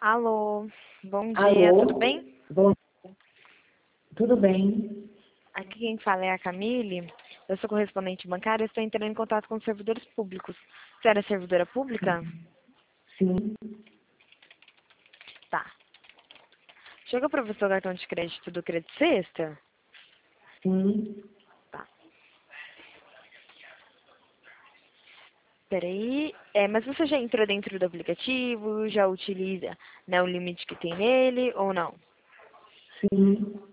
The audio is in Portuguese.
Alô, bom dia, tudo Alô? bem? Bom, tudo bem? Aqui quem fala é a Camille, eu sou correspondente bancária e estou entrando em contato com os servidores públicos. Você era servidora pública? Sim, Tá. Chegou para você o cartão de crédito do Credit Sexta? sim. Tá. Peraí, mas você já entrou dentro do aplicativo, já utiliza, né, o limite que tem nele ou não? Sim.